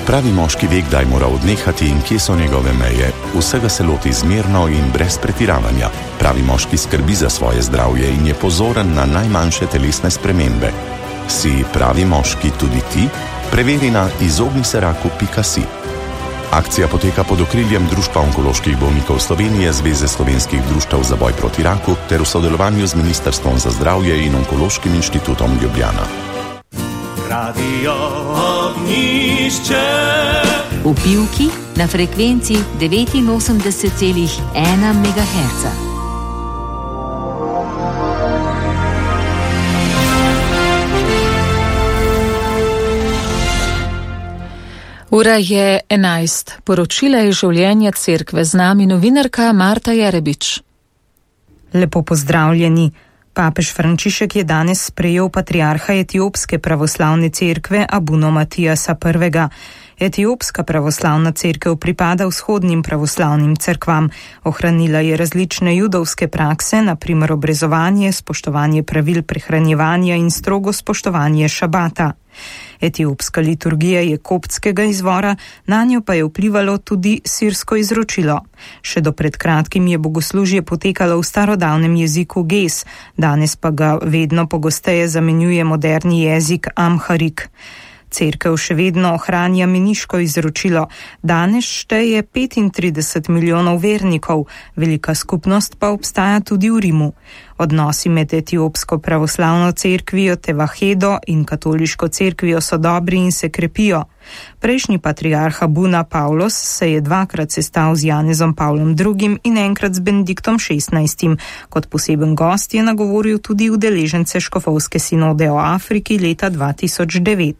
Pravi moški ve, kdaj mora odnehati in kje so njegove meje. Vsega se loti zmerno in brez pretiravanja. Pravi moški skrbi za svoje zdravje in je pozoren na najmanjše telesne spremembe. Si pravi moški tudi ti? Preveri na izogniseraku.si. Akcija poteka pod okriljem Društva onkoloških bolnikov Slovenije, Zveze slovenskih društev za boj proti raku ter v sodelovanju z Ministrstvom za zdravje in Onkološkim inštitutom Ljubljana. Radio Ognjišče. V Pivki na frekvenci 89,1 MHz. Ura je 11. Poročila je življenja cerkve, z nami novinarka Marta Jarebič. Lepo pozdravljeni. Papež Frančišek je danes sprejel patriarha Etiopske pravoslavne cerkve Abuno Matijasa I. Etiopska pravoslavna cerkev pripada vzhodnim pravoslavnim cerkvam. Ohranila je različne judovske prakse, na primer obrezovanje, spoštovanje pravil prehranjevanja in strogo spoštovanje šabata. Etiopska liturgija je koptskega izvora, nanjo pa je vplivalo tudi sirsko izročilo. Še do pred kratkim je bogoslužje potekalo v starodavnem jeziku Ges, danes pa ga vedno pogosteje zamenjuje moderni jezik Amharik. Cerkev še vedno ohranja meniško izročilo. Danes šteje 35 milijonov vernikov, velika skupnost pa obstaja tudi v Rimu. Odnosi med etiopsko pravoslavno cerkvijo Tevahedo in katoliško cerkvijo so dobri in se krepijo. Prejšnji patriarh Abuna Pavlos se je dvakrat sestal z Janezom Pavlom II. In enkrat z Benediktom XVI. Kot poseben gost je nagovoril tudi udeležence škofovske sinode o Afriki leta 2009.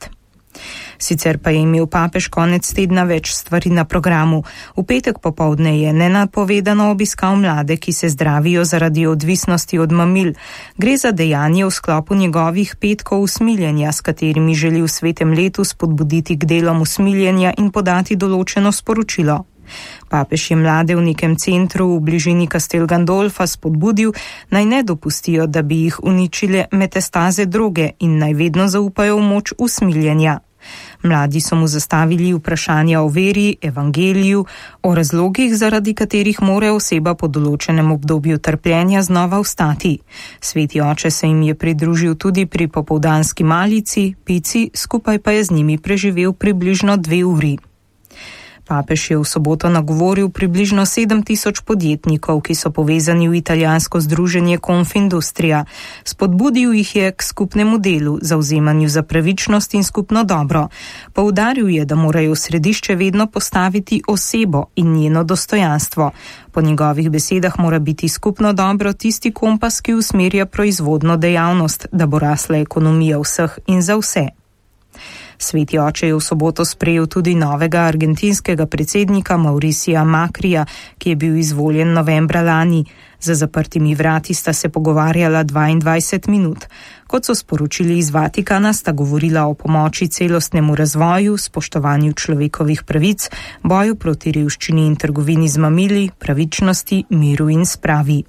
Sicer pa je imel papež konec tedna več stvari na programu. V petek popoldne je nenapovedano obiskal mlade, ki se zdravijo zaradi odvisnosti od mamil. Gre za dejanje v sklopu njegovih petkov usmiljenja, s katerimi želi v svetem letu spodbuditi k delom usmiljenja in podati določeno sporočilo. Papež je mlade v nekem centru v bližini Castel Gandolfa spodbudil, naj ne dopustijo, da bi jih uničile metastaze droge in naj vedno zaupajo v moč usmiljenja. Mladi so mu zastavili vprašanja o veri, evangeliju, o razlogih, zaradi katerih mora oseba po določenem obdobju trpljenja znova vstati. Sveti oče se jim je pridružil tudi pri popoldanski malici, pici, skupaj pa je z njimi preživel približno 2 uri. Papež je v soboto nagovoril približno 7.000 podjetnikov, ki so povezani v italijansko združenje Confindustria. Spodbudil jih je k skupnemu delu, zavzemanju za pravičnost in skupno dobro. Poudaril je, da morajo v središče vedno postaviti osebo in njeno dostojanstvo. Po njegovih besedah mora biti skupno dobro tisti kompas, ki usmerja proizvodno dejavnost, da bo rasla ekonomija vseh in za vse. Sveti oče je v soboto sprejel tudi novega argentinskega predsednika Mauricija Macrija, ki je bil izvoljen novembra lani. Za zaprtimi vrati sta se pogovarjala 22 minut. Kot so sporočili iz Vatikana, sta govorila o pomoči celostnemu razvoju, spoštovanju človekovih pravic, boju proti revščini in trgovini z mamili, pravičnosti, miru in spravi.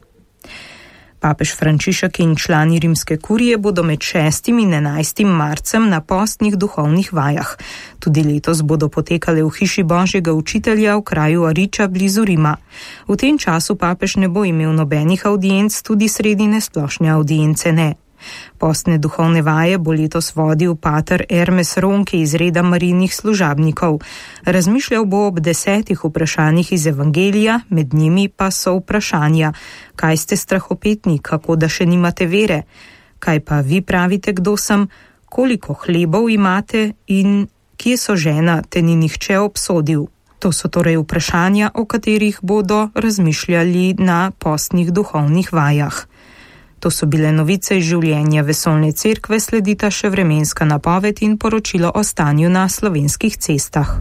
Papež Frančišek in člani rimske kurije bodo med 6. in 11. marcem na postnih duhovnih vajah. Tudi letos bodo potekale v hiši Božjega učitelja v kraju Ariča blizu Rima. V tem času papež ne bo imel nobenih avdienc, tudi sredi nesplošne avdience ne. Postne duhovne vaje bo letos vodil pater Hermes Ronke iz reda Marijnih služabnikov. Razmišljal bo ob 10 vprašanjih iz Evangelija, med njimi pa so vprašanja: kaj ste strahopetni, kako da še nimate vere? Kaj pa vi pravite, kdo sem? Koliko hlebov imate in kje so žena, te ni nihče obsodil? To so torej vprašanja, o katerih bodo razmišljali na postnih duhovnih vajah. To so bile novice iz življenja Vesoljne cerkve, sledita še vremenska napoved in poročilo o stanju na slovenskih cestah.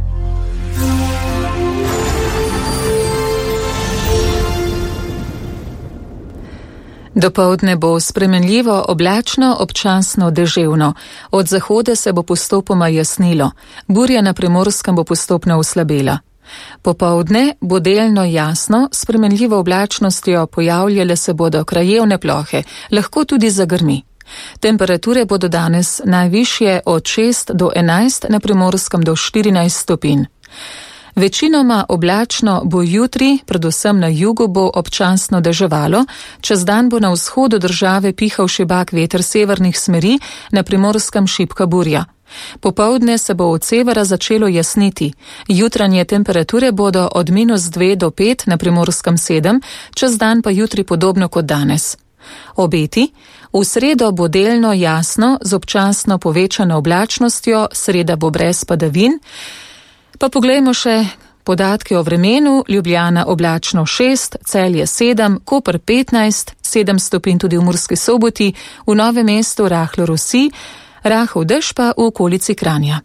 Dopoldne bo spremenljivo oblačno, občasno deževno. Od zahoda se bo postopoma jasnilo. Burja na Primorskem bo postopno oslabela. Popoldne bo delno jasno, spremenljivo oblačnostjo pojavljale se bodo krajevne plohe, lahko tudi zagrmi. Temperature bodo danes najvišje od 6 do 11, na Primorskem do 14 stopinj. Večinoma oblačno bo jutri, predvsem na jugu bo občasno deževalo, čez dan bo na vzhodu države pihal šibak veter severnih smeri, na Primorskem šibka burja. Popoldne se bo od severa začelo jasniti. Jutranje temperature bodo od -2 do 5, na Primorskem 7, čez dan pa jutri podobno kot danes. Obeti: v sredo bo delno jasno z občasno povečano oblačnostjo, sreda bo brez padavin. Pa poglejmo še podatke o vremenu. Ljubljana oblačno 6, Celje 7, Koper 15, 7 stopinj tudi v Murski Soboti, v Novem mestu rahlo rosi, rahel dež pa v okolici Kranja.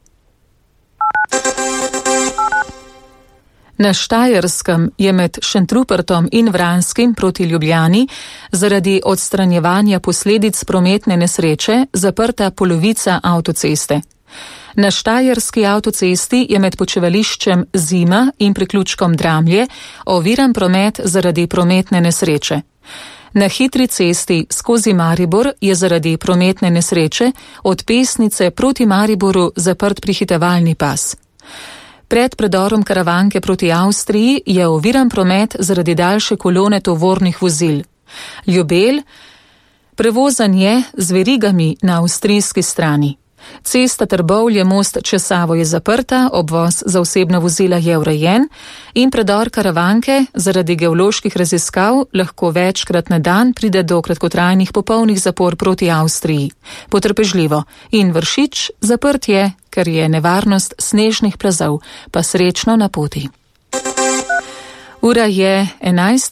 Na Štajerskem je med Šentrupertom in Vranskim proti Ljubljani zaradi odstranjevanja posledic prometne nesreče zaprta polovica avtoceste. Na Štajerski avtocesti je med počivališčem Zima in priključkom Dramlje oviran promet zaradi prometne nesreče. Na hitri cesti skozi Maribor je zaradi prometne nesreče od Pesnice proti Mariboru zaprt prehitevalni pas. Pred predorom Karavanke proti Avstriji je oviran promet zaradi daljše kolone tovornih vozil. Ljubelj, prevozanje z verigami na avstrijski strani. Cesta Trbovlje-most čez Savo je zaprta, obvoz za osebna vozila je urejen in predor Karavanke zaradi geoloških raziskav lahko večkrat na dan pride do kratkotrajnih popolnih zapor proti Avstriji. Potrpežljivo. In Vršič zaprt je, ker je nevarnost snežnih plazov, pa srečno na poti. Ura je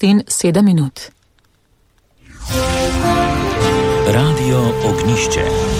11:07. Radio Ognišče.